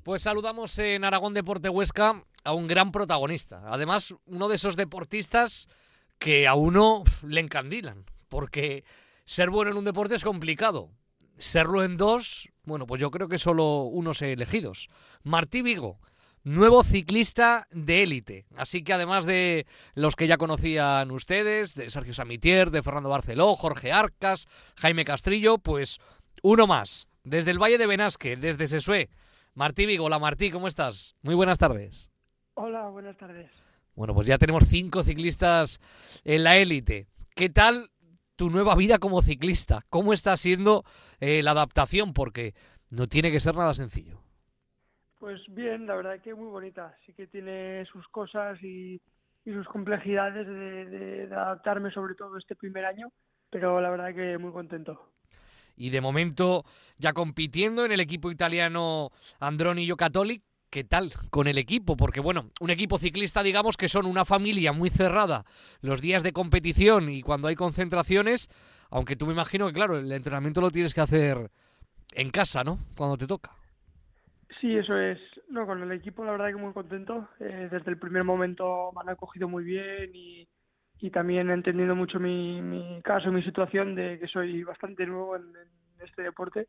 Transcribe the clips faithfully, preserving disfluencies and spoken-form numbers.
Pues saludamos en Aragón Deporte Huesca a un gran protagonista. Además, uno de esos deportistas que a uno le encandilan. Porque ser bueno en un deporte es complicado. Serlo en dos, bueno, pues yo creo que solo unos elegidos. Martí Vigo, nuevo ciclista de élite. Así que además de los que ya conocían ustedes, de Sergio Samitier, de Fernando Barceló, Jorge Arcas, Jaime Castrillo, pues uno más. Desde el Valle de Benasque, desde Sesué. Martí Vigo, hola Martí, ¿cómo estás? Muy buenas tardes. Hola, buenas tardes. Bueno, pues ya tenemos cinco ciclistas en la élite. ¿Qué tal tu nueva vida como ciclista? ¿Cómo está siendo eh, la adaptación? Porque no tiene que ser nada sencillo. Pues bien, la verdad que muy bonita. Sí que tiene sus cosas y, y sus complejidades de, de, de adaptarme, sobre todo este primer año, pero la verdad que muy contento. Y de momento ya compitiendo en el equipo italiano Androni Giocattoli. ¿Qué tal con el equipo? Porque bueno, un equipo ciclista digamos que son una familia muy cerrada los días de competición y cuando hay concentraciones, aunque tú me imagino que claro, el entrenamiento lo tienes que hacer en casa, ¿no? Cuando te toca. Sí, eso es. No, con el equipo la verdad que muy contento. Eh, desde el primer momento me han acogido muy bien y, y también entendiendo mucho mi, mi caso, mi situación de que soy bastante nuevo en, en este deporte.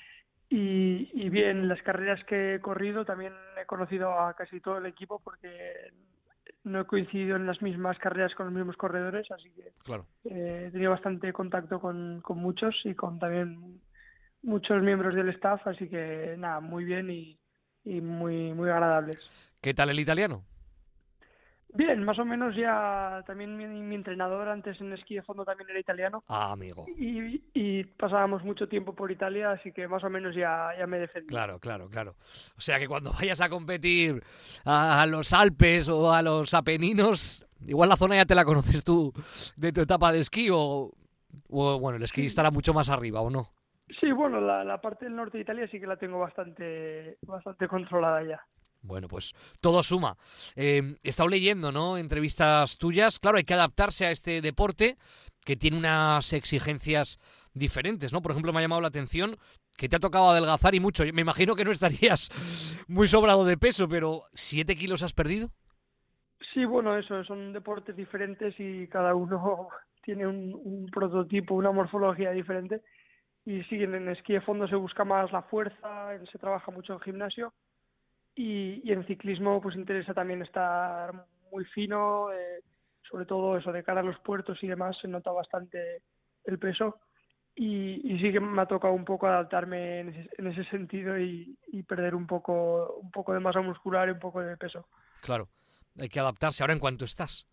Y, y bien, las carreras que he corrido también he conocido a casi todo el equipo porque no he coincidido en las mismas carreras con los mismos corredores, así que Claro. eh, he tenido bastante contacto con, con muchos y con también muchos miembros del staff, así que nada, muy bien y, y muy, muy agradables. ¿Qué tal el italiano? Bien, más o menos ya también mi, mi entrenador antes en esquí de fondo también era italiano Ah, amigo. y, y pasábamos mucho tiempo por Italia, así que más o menos ya, ya me defendí. Claro, claro, claro. O sea que cuando vayas a competir a, a los Alpes o a los Apeninos, igual la zona ya te la conoces tú de tu etapa de esquí o, o bueno, el esquí Sí, estará mucho más arriba, ¿o no? sí, bueno, la, la parte del norte de Italia sí que la tengo bastante, bastante controlada ya. Bueno, pues todo suma. Eh, he estado leyendo, ¿no? Entrevistas tuyas. Claro, hay que adaptarse a este deporte que tiene unas exigencias diferentes, ¿no? Por ejemplo, me ha llamado la atención que te ha tocado adelgazar y mucho. Me imagino que no estarías muy sobrado de peso, pero ¿siete kilos has perdido? Sí, bueno, eso, son deportes diferentes y cada uno tiene un, un prototipo, una morfología diferente. Y sí, en el esquí de fondo se busca más la fuerza, se trabaja mucho en gimnasio y, y en ciclismo pues interesa también estar muy fino, eh, sobre todo eso de cara a los puertos y demás se nota bastante el peso y, y sí que me ha tocado un poco adaptarme en ese, en ese sentido y, y perder un poco un poco de masa muscular y un poco de peso. Claro, hay que adaptarse. Ahora, ¿en cuánto estás?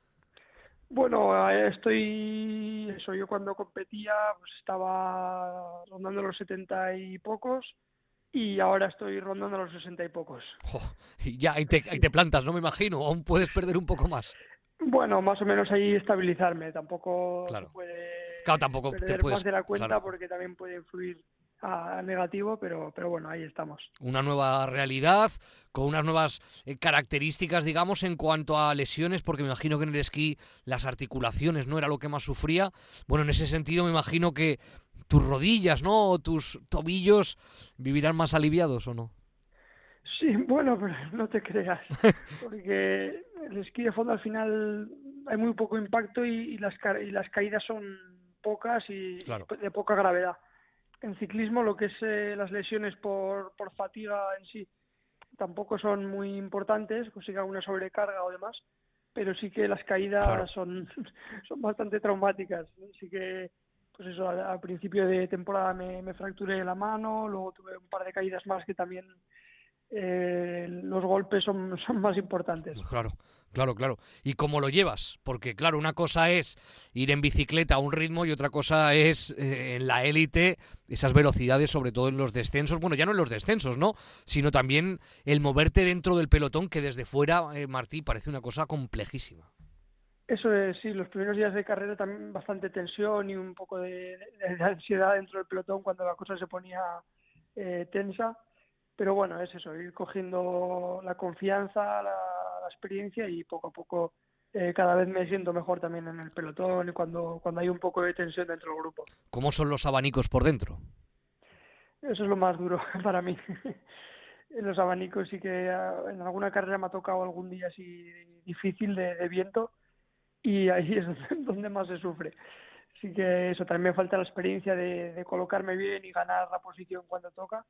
Bueno, eh, estoy, eso, yo cuando competía pues estaba rondando los setenta y pocos y ahora estoy rondando los sesenta y pocos. Jo, y ya, ahí te, ahí Sí. te plantas, no me imagino. Aún puedes perder un poco más. Bueno, más o menos ahí estabilizarme. Tampoco se Claro. Claro, puede tampoco te perder más puedes... de la cuenta Claro. porque también puede influir a negativo, pero, pero bueno, ahí estamos. Una nueva realidad, con unas nuevas eh, características, digamos, en cuanto a lesiones, porque me imagino que en el esquí las articulaciones no era lo que más sufría. Bueno, en ese sentido me imagino que tus rodillas, ¿no? O tus tobillos vivirán más aliviados, ¿o no? Sí, bueno, pero no te creas, porque el esquí de fondo al final hay muy poco impacto y, y las, ca- y las caídas son pocas y, y Claro, de poca gravedad. En ciclismo lo que es eh, las lesiones por, por fatiga en sí tampoco son muy importantes, pues sí que alguna sobrecarga o demás, pero sí que las caídas claro. son, son bastante traumáticas. Sí que, pues eso, al, al principio de temporada me, me fracturé la mano, luego tuve un par de caídas más que también eh, los golpes son, son más importantes. Claro, claro, claro. ¿Y cómo lo llevas? Porque, claro, una cosa es ir en bicicleta a un ritmo y otra cosa es eh, en la élite esas velocidades, sobre todo en los descensos. Bueno, ya no en los descensos, ¿no? Sino también el moverte dentro del pelotón, que desde fuera, eh, Martí, parece una cosa complejísima. Eso es, sí, los primeros días de carrera también bastante tensión y un poco de, de- de ansiedad dentro del pelotón cuando la cosa se ponía eh, tensa. Pero bueno, es eso, ir cogiendo la confianza, la, la experiencia y poco a poco eh, cada vez me siento mejor también en el pelotón y cuando, cuando hay un poco de tensión dentro del grupo. ¿Cómo son los abanicos por dentro? Eso es lo más duro para mí. en los abanicos sí que uh, en alguna carrera me ha tocado algún día así difícil de, de viento y ahí es donde más se sufre. Así que eso, también me falta la experiencia de, de colocarme bien y ganar la posición cuando toca.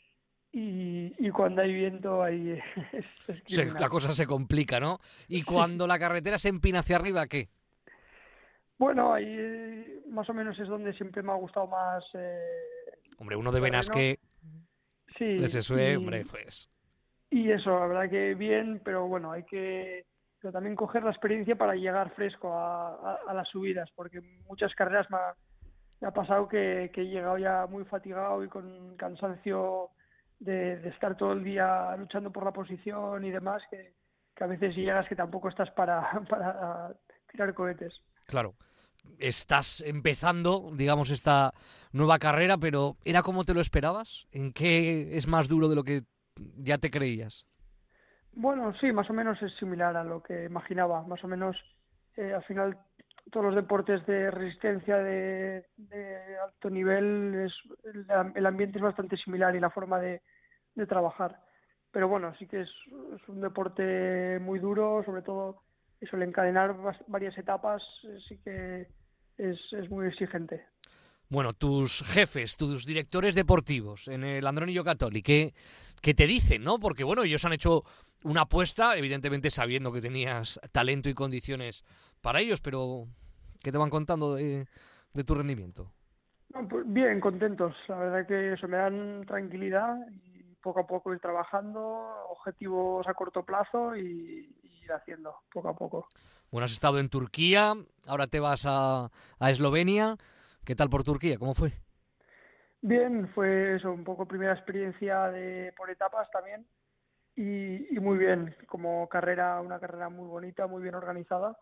Y, y cuando hay viento ahí es, es Se, criminal. la cosa se complica, ¿no? Y cuando la carretera se empina hacia arriba, ¿qué? Bueno, ahí eh, más o menos es donde siempre me ha gustado más. Eh, Hombre, uno de terreno. Benasque, Sí, de Sesue, y, hombre, pues... y eso, la verdad que bien, pero bueno, hay que pero también coger la experiencia para llegar fresco a, a, a las subidas, porque muchas carreras me ha, me ha pasado que, que he llegado ya muy fatigado y con cansancio de, de estar todo el día luchando por la posición y demás, que, que a veces llegas que tampoco estás para, para tirar cohetes. Claro, estás empezando, digamos, esta nueva carrera, pero ¿era como te lo esperabas? ¿En qué es más duro de lo que ya te creías? Bueno, sí, más o menos es similar a lo que imaginaba. Más o menos, eh, al final, todos los deportes de resistencia de, de alto nivel, es, el, el ambiente es bastante similar y la forma de, de trabajar. Pero bueno, sí que es, es un deporte muy duro, sobre todo eso, el encadenar varias etapas, eh, sí que es, es muy exigente. Bueno, tus jefes, tus directores deportivos en el Andrónico Católico, ¿qué, ¿qué te dicen, no? Porque, bueno, ellos han hecho una apuesta, evidentemente sabiendo que tenías talento y condiciones para ellos, pero ¿qué te van contando de, de tu rendimiento? No, pues bien, contentos. La verdad que eso me dan tranquilidad y poco a poco ir trabajando, objetivos a corto plazo y, y ir haciendo poco a poco. Bueno, has estado en Turquía, ahora te vas a, a Eslovenia. ¿Qué tal por Turquía? ¿Cómo fue? Bien, fue eso, un poco primera experiencia de por etapas también y, y muy bien, como carrera, una carrera muy bonita, muy bien organizada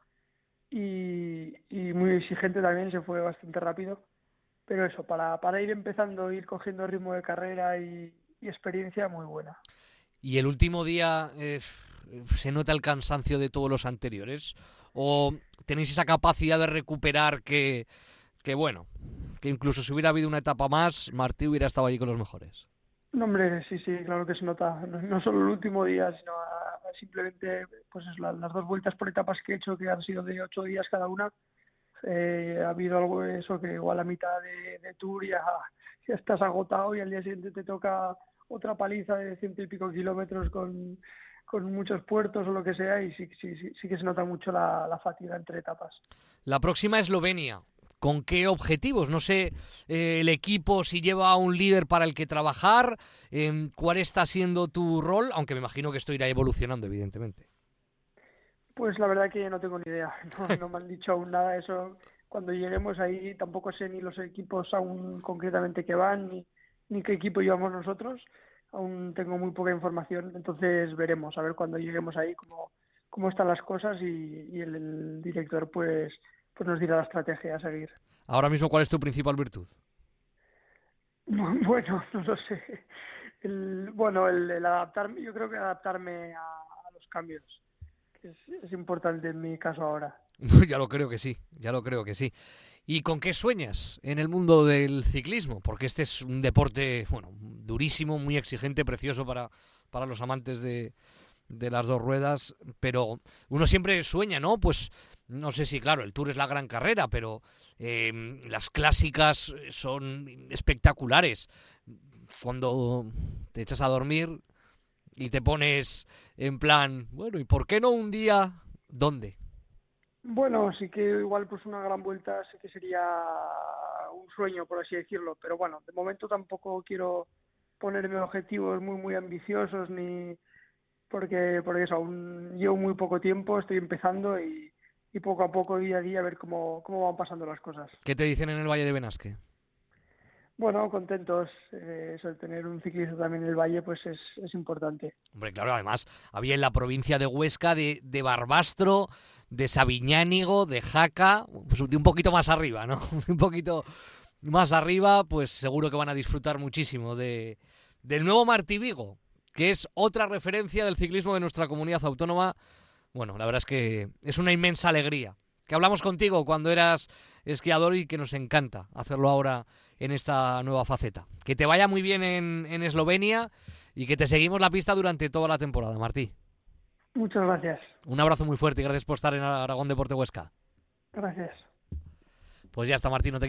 y, y muy exigente también, se fue bastante rápido. Pero eso, para, para ir empezando, ir cogiendo ritmo de carrera y, y experiencia muy buena. ¿Y el último día eh, se nota el cansancio de todos los anteriores? ¿O tenéis esa capacidad de recuperar que, que bueno, que incluso si hubiera habido una etapa más, Martí hubiera estado allí con los mejores? No, hombre, sí, sí, claro que se nota. No, no solo el último día, sino a, a simplemente pues es la, las dos vueltas por etapas que he hecho, que han sido de ocho días cada una. Eh, ha habido algo de eso que igual a mitad de, de tour ya, ya estás agotado y al día siguiente te toca otra paliza de ciento y pico kilómetros con, con muchos puertos o lo que sea y sí, sí, sí, sí que se nota mucho la, la fatiga entre etapas. La próxima Eslovenia. ¿Con qué objetivos? No sé, eh, el equipo si lleva a un líder para el que trabajar, eh, ¿cuál está siendo tu rol? Aunque me imagino que esto irá evolucionando, evidentemente. Pues la verdad que no tengo ni idea, no, no me han dicho aún nada de eso. Cuando lleguemos ahí tampoco sé ni los equipos aún concretamente que van, ni, ni qué equipo llevamos nosotros. Aún tengo muy poca información, entonces veremos, a ver cuando lleguemos ahí cómo, cómo están las cosas y, y el, el director pues, pues nos dirá la estrategia a seguir. Ahora mismo, ¿cuál es tu principal virtud? Bueno, no lo sé. El, bueno, el, el adaptarme, yo creo que adaptarme a, a los cambios, que es, es importante en mi caso ahora. Ya lo creo que sí, ya lo creo que sí. ¿Y con qué sueñas en el mundo del ciclismo? Porque este es un deporte, bueno, durísimo, muy exigente, precioso para, para los amantes de, de las dos ruedas, pero uno siempre sueña, ¿no? Pues no sé si, claro, el Tour es la gran carrera, pero eh, las clásicas son espectaculares. Cuando te echas a dormir y te pones en plan, bueno, ¿y por qué no un día? ¿Dónde? Bueno, sí que igual pues una gran vuelta sí que sería un sueño, por así decirlo, pero bueno, de momento tampoco quiero ponerme objetivos muy muy ambiciosos ni porque porque eso, aún llevo muy poco tiempo, estoy empezando y, y poco a poco, día a día, a ver cómo, cómo van pasando las cosas. ¿Qué te dicen en el Valle de Benasque? Bueno, contentos, eh, eso de tener un ciclista también en el Valle pues es, es importante. Hombre, claro, además había en la provincia de Huesca de, de Barbastro, de Sabiñánigo, de Jaca, pues de un poquito más arriba, ¿no? Un poquito más arriba, pues seguro que van a disfrutar muchísimo de, del nuevo Martí Vigo, que es otra referencia del ciclismo de nuestra comunidad autónoma. Bueno, la verdad es que es una inmensa alegría. Que hablamos contigo cuando eras esquiador y que nos encanta hacerlo ahora en esta nueva faceta. Que te vaya muy bien en, en Eslovenia y que te seguimos la pista durante toda la temporada, Martí. Muchas gracias. Un abrazo muy fuerte y gracias por estar en Aragón Deporte Huesca. Gracias. Pues ya está, Martí, no te